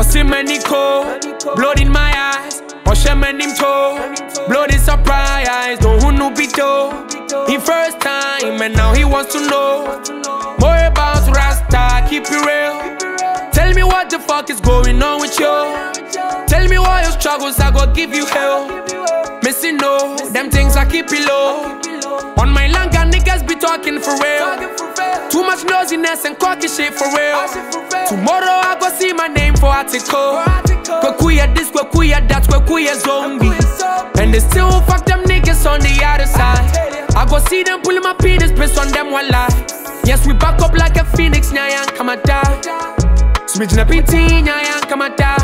Osimeniko, blood in my eyes. Oshemenim toe, blood is surprise. No who no bito. He first time and now he wants to know more about Rasta. Keep it real. Tell me what the fuck is going on with you. Tell me why your struggles I go give you hell. Missing no, them things I keep it low. On my langa niggas be talking for real. Too much nosiness and cocky shit for real. Tomorrow I go see my name for article. Kwekuya this, kwekuya that, kwekuya zombie. And they still fuck them niggas on the other side. I go see them pulling my penis, piss on them one lie. Yes, we back up like a phoenix, nyayan kamata. Switching up PT, nyayan kamata.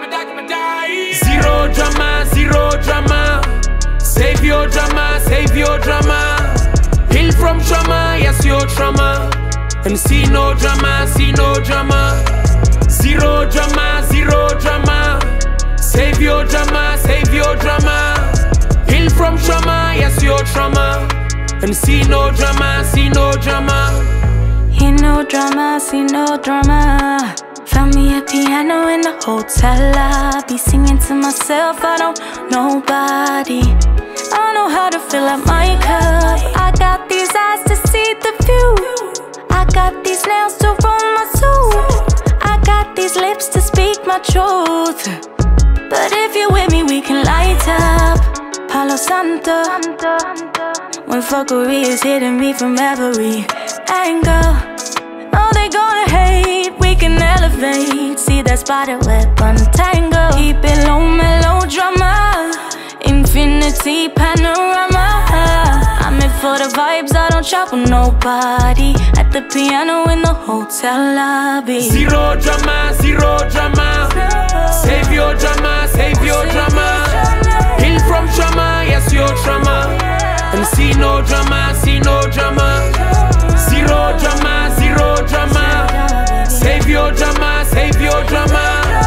Zero drama, zero drama. Save your drama, save your drama. Heal from trauma, yes, your trauma. And see no drama, see no drama. Zero drama, zero drama. Save your drama, save your drama. Heal from trauma, yes, your trauma. And see no drama, see no drama. Hear no drama, see no drama. Found me a piano in the hotel lobby, singing to myself, I don't know nobody. I don't know how to fill up my cup. I got these eyes to see the view. I got these nails to roll my soul. I got these lips to speak my truth. But if you're with me, we can light up Palo Santo. When fuckery is hitting me from every angle. Oh, they gonna hate, we can elevate. See that spider web untangle. Keep it low, melodrama. Infinity panorama. I'm in for the vibes, I don't chop with nobody. At the piano in the hotel lobby. Zero drama, zero drama. Save your drama, save your drama. Heal from trauma, yes, your trauma. And see no drama, see no drama. Zero drama, zero drama. Save your drama, save your drama.